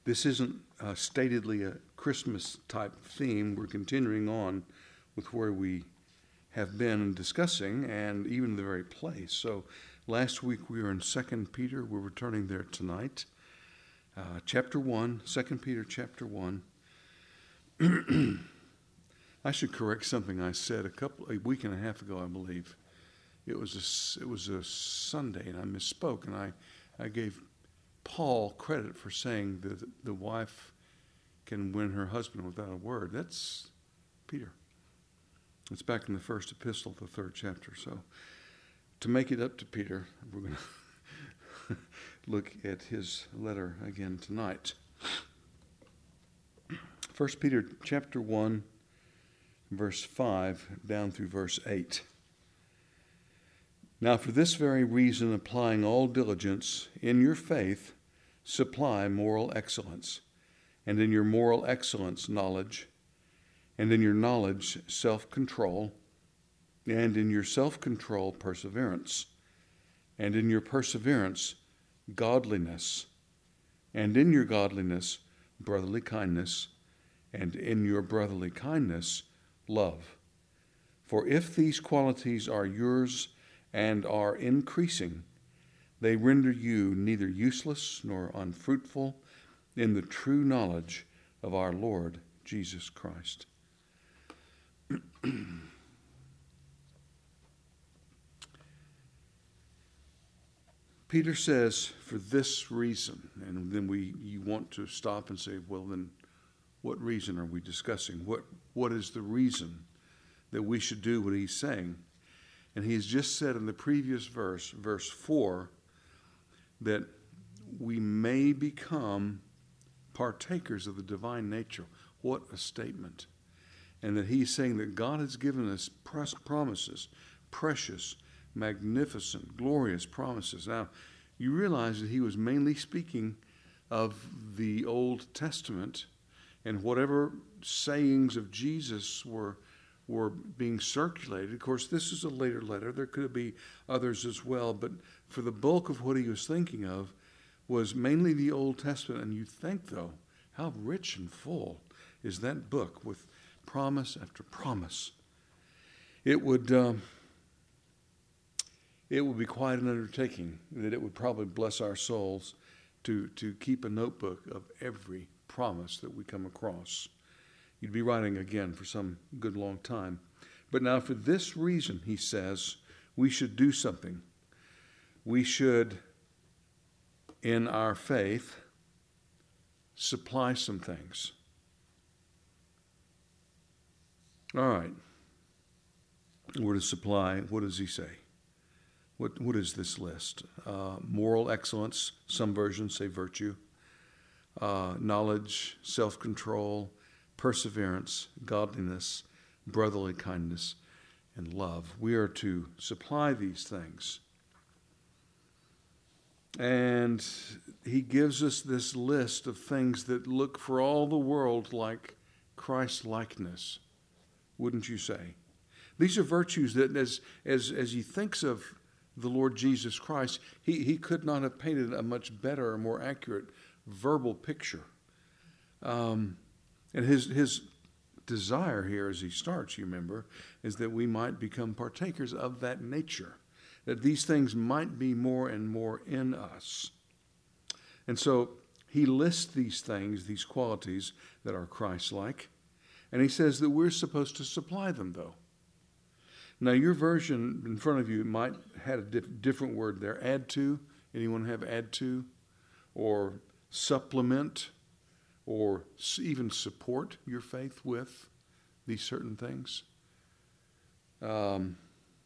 This isn't statedly a Christmas-type theme. We're continuing on with where we have been discussing and even the very place. So last week we were in 2 Peter. We're returning there tonight. Chapter 1, 2 Peter chapter 1. I should correct something I said a week and a half ago, I believe. It was a Sunday, and I misspoke, and I gave Paul credit for saying that the wife can win her husband without a word. That's Peter. It's back in the first epistle, the 3rd chapter. So to make it up to Peter, we're going to look at his letter again tonight. 1 Peter chapter 1, verse 5 down through verse 8. Now for this very reason, applying all diligence in your faith, supply moral excellence, and in your moral excellence, knowledge, and in your knowledge, self-control, and in your self-control, perseverance, and in your perseverance, godliness, and in your godliness, brotherly kindness, and in your brotherly kindness, love. For if these qualities are yours and are increasing, they render you neither useless nor unfruitful in the true knowledge of our Lord Jesus Christ. Peter says, for this reason, and then you want to stop and say, well, then what reason are we discussing? What is the reason that we should do what he's saying? And he has just said in the previous verse, verse 4, that we may become partakers of the divine nature. What a statement. And that he's saying that God has given us promises, precious, magnificent, glorious promises. Now, you realize that he was mainly speaking of the Old Testament, and whatever sayings of Jesus were being circulated. Of course, this is a later letter. There could be others as well, but for the bulk of what he was thinking of was mainly the Old Testament. And you think, though, how rich and full is that book with promise after promise. It would be quite an undertaking that it would probably bless our souls to keep a notebook of every promise that we come across. You'd be writing again for some good long time. But now for this reason, he says, we should do something. We should, in our faith, supply some things. All right. Word of supply, what does he say? What is this list? Moral excellence, some versions say virtue. Knowledge, self-control, perseverance, godliness, brotherly kindness, and love. We are to supply these things. And he gives us this list of things that look for all the world like Christ-likeness, wouldn't you say? These are virtues that as he thinks of the Lord Jesus Christ, he could not have painted a much better or more accurate verbal picture. And his desire here as he starts, you remember, is that we might become partakers of that nature, that these things might be more and more in us. And so he lists these things, these qualities that are Christ-like, and he says that we're supposed to supply them, though. Now, your version in front of you might have a different word there. Add to. Anyone have add to? Or supplement? Or even support your faith with these certain things? In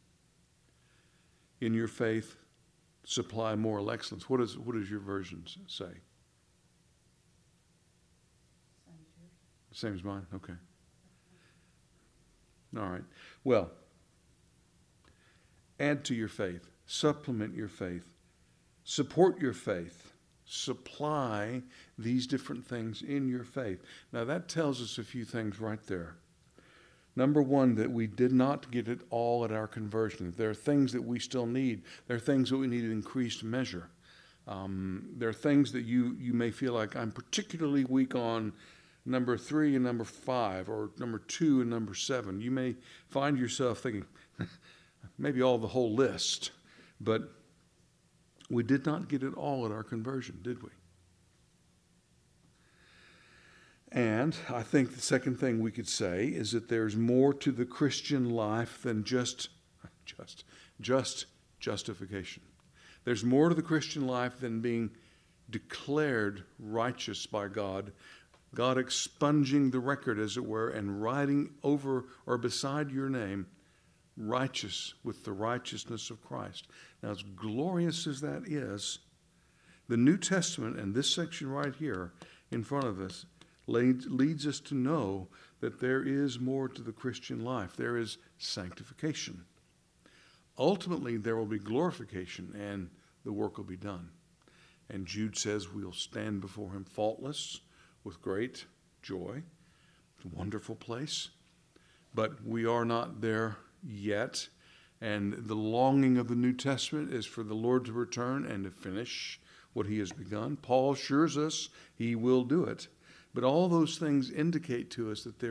your faith, supply moral excellence. What does your version say? Same as mine? Okay. All right. Well, add to your faith. Supplement your faith. Support your faith. Supply these different things in your faith. Now that tells us a few things right there. Number one, that we did not get it all at our conversion. There are things that we still need. There are things that we need in increased measure. There are things that you may feel like I'm particularly weak on, number 3 and number 5, or number 2 and number 7. You may find yourself thinking, maybe the whole list, but we did not get it all at our conversion, did we? And I think the second thing we could say is that there's more to the Christian life than just justification. There's more to the Christian life than being declared righteous by God, God expunging the record, as it were, and writing over or beside your name, righteous with the righteousness of Christ. Now, as glorious as that is, the New Testament, and this section right here in front of us, leads us to know that there is more to the Christian life. There is sanctification. Ultimately, there will be glorification, and the work will be done. And Jude says we'll stand before him faultless with great joy. It's a wonderful place. But we are not there yet. And the longing of the New Testament is for the Lord to return and to finish what he has begun. Paul assures us he will do it. But all those things indicate to us that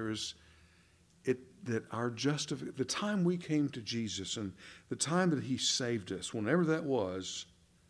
the time we came to Jesus and the time that he saved us, whenever that was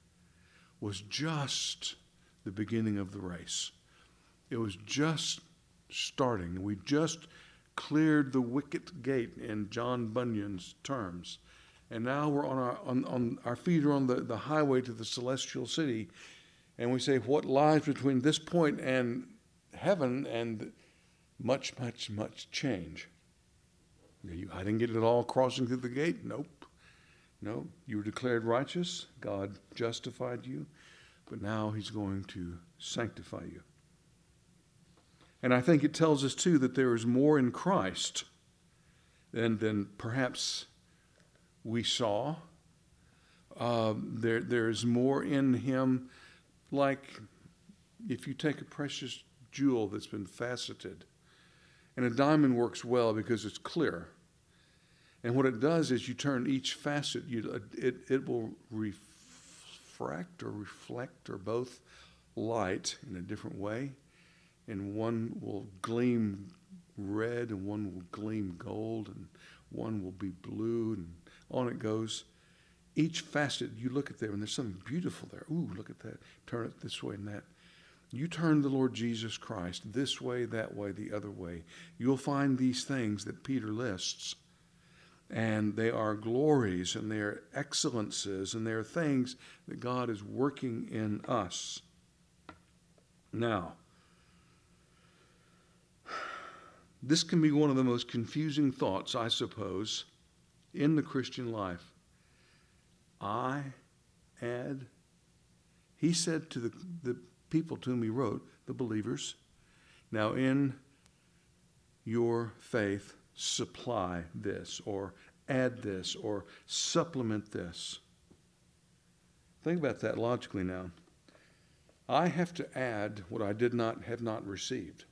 just the beginning of the race. It was just starting. We just cleared the wicket gate in John Bunyan's terms. And now we're on our feet are on the highway to the celestial city. And we say, what lies between this point and heaven? And much, much, much change. I didn't get it all crossing through the gate. Nope. No, you were declared righteous. God justified you. But now he's going to sanctify you. And I think it tells us, too, that there is more in Christ than perhaps we saw. There is more in him, like if you take a precious jewel that's been faceted, and a diamond works well because it's clear. And what it does is you turn each facet, it will refract or reflect or both light in a different way. And one will gleam red, and one will gleam gold, and one will be blue, and on it goes. Each facet, you look at there, and there's something beautiful there. Ooh, look at that. Turn it this way and that. You turn the Lord Jesus Christ this way, that way, the other way. You'll find these things that Peter lists. And they are glories, and they are excellences, and they are things that God is working in us. Now, this can be one of the most confusing thoughts, I suppose, in the Christian life. He said to the people to whom he wrote, the believers, now in your faith, supply this, or add this, or supplement this. Think about that logically now. I have to add what I have not received.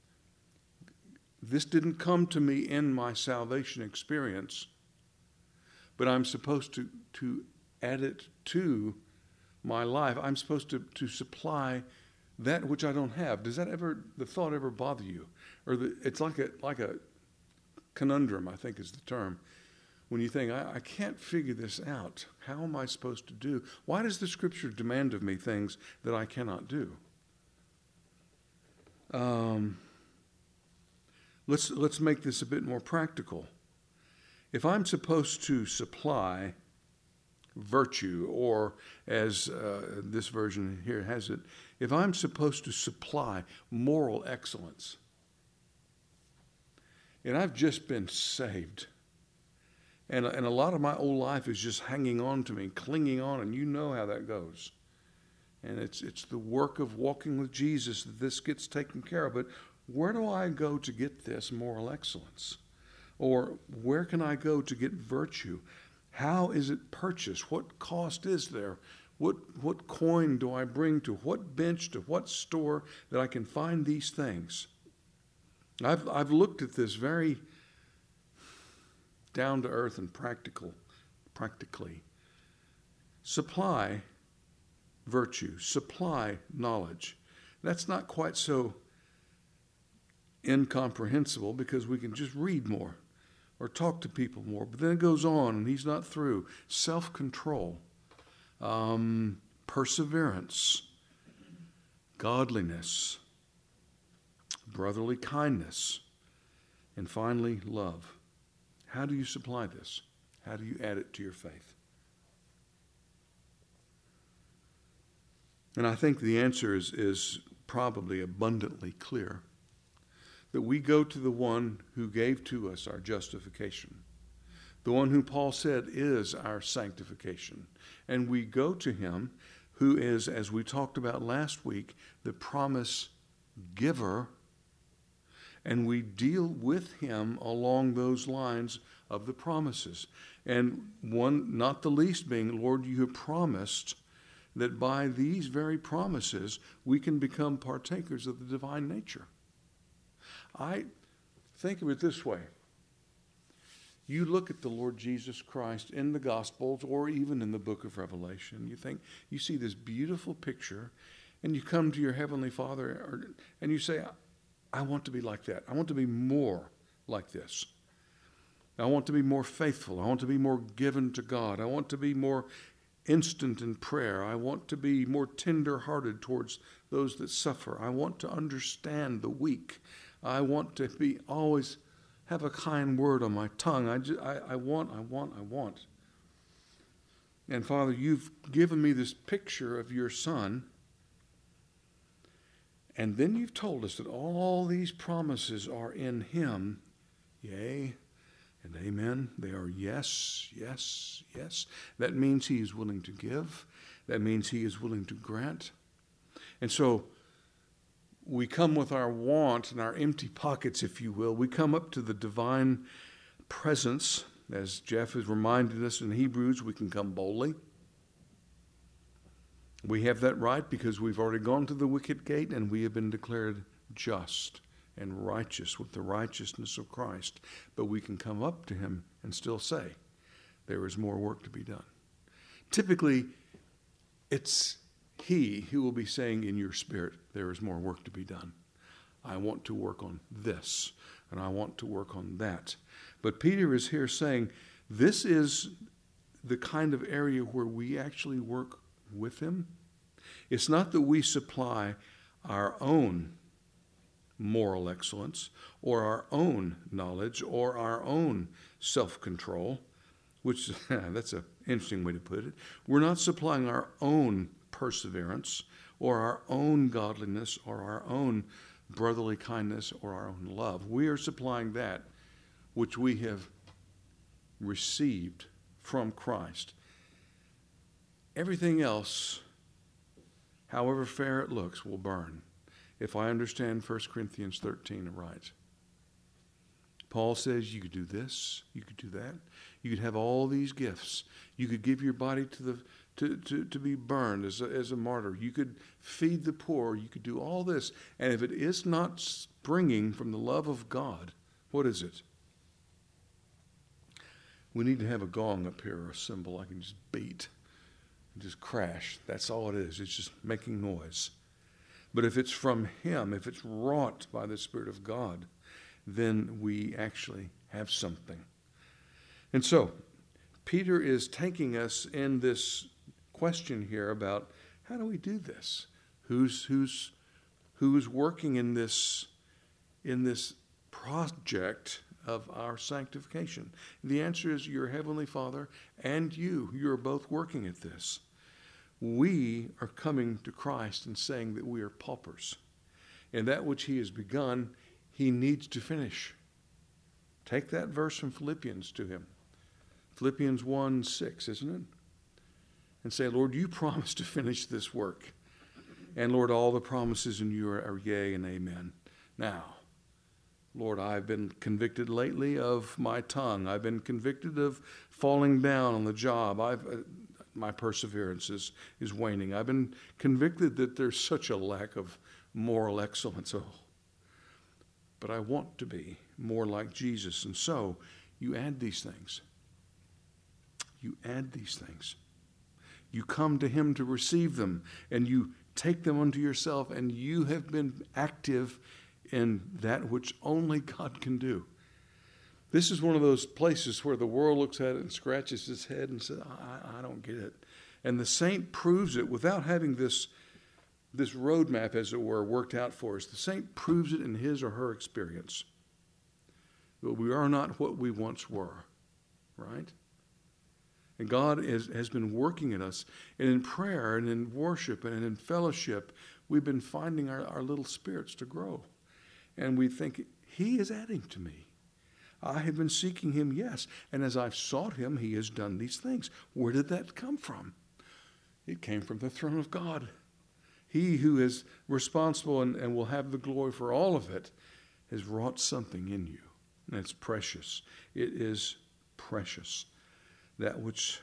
This didn't come to me in my salvation experience, but I'm supposed to add it to my life. I'm supposed to supply that which I don't have. Does the thought ever bother you? Or it's like a conundrum, I think is the term. When you think, I can't figure this out. How am I supposed to do? Why does the Scripture demand of me things that I cannot do? Let's make this a bit more practical. If I'm supposed to supply virtue, or as this version here has it, if I'm supposed to supply moral excellence, and I've just been saved, and a lot of my old life is just hanging on to me, clinging on, and you know how that goes. And it's the work of walking with Jesus that this gets taken care of. But where do I go to get this moral excellence? Or where can I go to get virtue? How is it purchased? What cost is there? What coin do I bring to what bench, to what store that I can find these things? I've looked at this very down to earth and practically. Supply virtue, supply knowledge. That's not quite so incomprehensible because we can just read more or talk to people more. But then it goes on, and he's not through. Self-control, perseverance, godliness, brotherly kindness, and finally, love. How do you supply this? How do you add it to your faith? And I think the answer is probably abundantly clear. That we go to the one who gave to us our justification. The one who Paul said is our sanctification. And we go to him who is, as we talked about last week, the promise giver. And we deal with him along those lines of the promises. And one, not the least being, Lord, you have promised that by these very promises we can become partakers of the divine nature. I think of it this way. You look at the Lord Jesus Christ in the Gospels or even in the book of Revelation, you see this beautiful picture, and you come to your Heavenly Father and you say, I want to be like that. I want to be more like this. I want to be more faithful. I want to be more given to God. I want to be more instant in prayer. I want to be more tender-hearted towards those that suffer. I want to understand the weak. I want to be always have a kind word on my tongue. I want. And Father, you've given me this picture of your Son. And then you've told us that all these promises are in him. Yea and amen. They are yes, yes, yes. That means he is willing to give. That means he is willing to grant. And so we come with our want and our empty pockets, if you will. We come up to the divine presence. As Jeff has reminded us in Hebrews, we can come boldly. We have that right because we've already gone to the wicket gate and we have been declared just and righteous with the righteousness of Christ. But we can come up to him and still say, there is more work to be done. Typically, it's he who will be saying in your spirit, there is more work to be done. I want to work on this, and I want to work on that. But Peter is here saying, this is the kind of area where we actually work with him. It's not that we supply our own moral excellence or our own knowledge or our own self-control, which that's an interesting way to put it. We're not supplying our own perseverance or our own godliness or our own brotherly kindness or our own love. We are supplying that which we have received from Christ. Everything else, however fair it looks, will burn, if I understand 1 Corinthians 13 right. Paul says you could do this, you could do that, you could have all these gifts, you could give your body to be burned as a martyr, you could feed the poor, you could do all this, and if it is not springing from the love of God, what is it? We need to have a gong up here or a cymbal I can just beat and just crash. That's all it is. It's just making noise. But if it's from him, if it's wrought by the Spirit of God, then we actually have something. And so, Peter is taking us in this question here about how do we do this? Who's working in this project of our sanctification? The answer is your Heavenly Father and you. You are both working at this. We are coming to Christ and saying that we are paupers. And that which he has begun, he needs to finish. Take that verse from Philippians to him. Philippians 1:6, isn't it? And say, Lord, you promised to finish this work. And Lord, all the promises in you are yea and amen. Now, Lord, I've been convicted lately of my tongue. I've been convicted of falling down on the job. My perseverance is waning. I've been convicted that there's such a lack of moral excellence. Oh, but I want to be more like Jesus. And so you add these things. You add these things. You come to him to receive them, and you take them unto yourself, and you have been active in that which only God can do. This is one of those places where the world looks at it and scratches its head and says, I don't get it. And the saint proves it without having this roadmap, as it were, worked out for us. The saint proves it in his or her experience. But we are not what we once were, right? And God has been working in us. And in prayer and in worship and in fellowship, we've been finding our little spirits to grow. And we think, he is adding to me. I have been seeking him, yes. And as I've sought him, he has done these things. Where did that come from? It came from the throne of God. He who is responsible and will have the glory for all of it has wrought something in you. And it's precious. It is precious, that which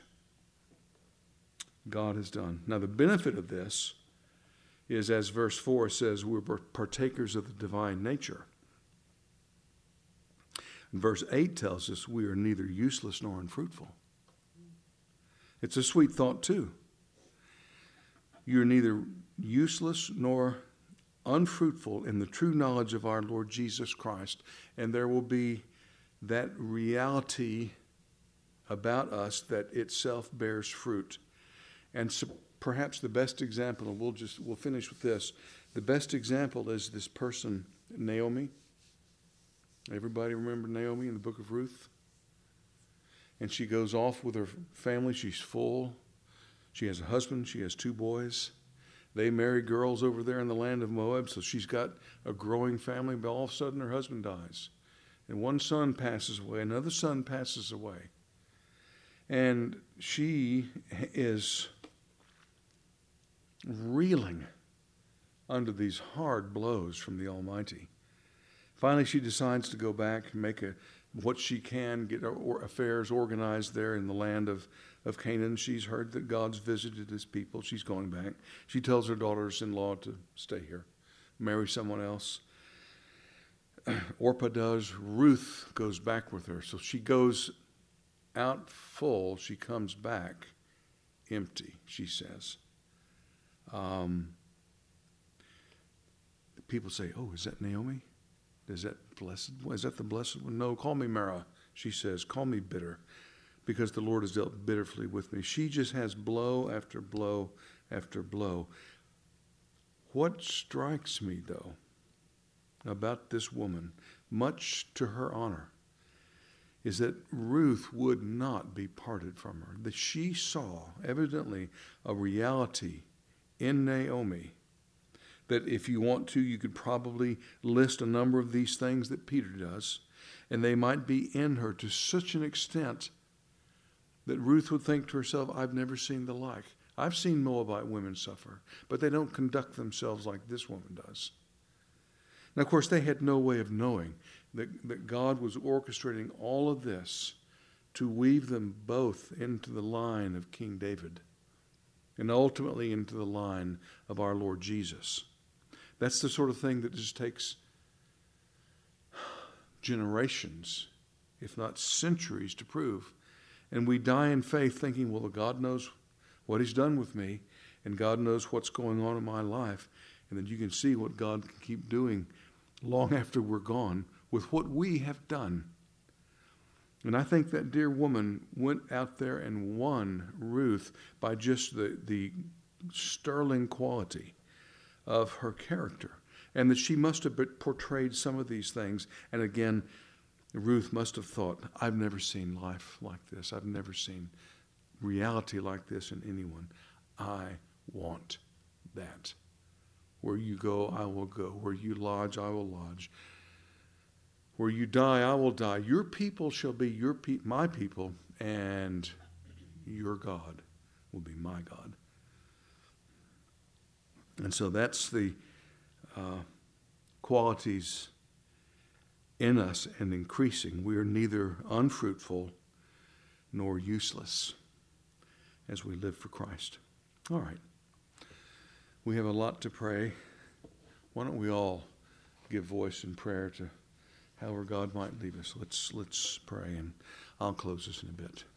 God has done. Now, the benefit of this is, as verse 4 says, we're partakers of the divine nature. And verse 8 tells us we are neither useless nor unfruitful. It's a sweet thought, too. You're neither useless nor unfruitful in the true knowledge of our Lord Jesus Christ. And there will be that reality about us that itself bears fruit. And so perhaps the best example, and we'll finish with this. The best example is this person, Naomi. Everybody remember Naomi in the book of Ruth? And she goes off with her family. She's full. She has a husband. She has 2 boys. They marry girls over there in the land of Moab, so she's got a growing family, but all of a sudden her husband dies. And one son passes away. Another son passes away. And she is reeling under these hard blows from the Almighty. Finally, she decides to go back and make what she can, get her affairs organized there in the land of Canaan. She's heard that God's visited his people. She's going back. She tells her daughters-in-law to stay here, marry someone else. Orpah does. Ruth goes back with her. So she goes out full. She comes back empty, she says. People say, oh, is that Naomi? Is that blessed? Is that the blessed one? No, call me Mara, she says. Call me bitter, because the Lord has dealt bitterly with me. She just has blow after blow after blow. What strikes me, though, about this woman, much to her honor, is that Ruth would not be parted from her. That she saw, evidently, a reality in Naomi that, if you want to, you could probably list a number of these things that Peter does, and they might be in her to such an extent that Ruth would think to herself, I've never seen the like. I've seen Moabite women suffer, but they don't conduct themselves like this woman does. Now, of course, they had no way of knowing that God was orchestrating all of this to weave them both into the line of King David and ultimately into the line of our Lord Jesus. That's the sort of thing that just takes generations, if not centuries, to prove. And we die in faith thinking, well, God knows what he's done with me, and God knows what's going on in my life. And then you can see what God can keep doing long after we're gone with what we have done. And I think that dear woman went out there and won Ruth by just the sterling quality of her character, and that she must have portrayed some of these things. And again, Ruth must have thought, I've never seen life like this. I've never seen reality like this in anyone. I want that. Where you go, I will go. Where you lodge, I will lodge. Where you die, I will die. Your people shall be my people, and your God will be my God. And so that's the qualities in us and increasing. We are neither unfruitful nor useless as we live for Christ. All right. We have a lot to pray. Why don't we all give voice in prayer to however God might lead us. Let's pray, and I'll close this in a bit.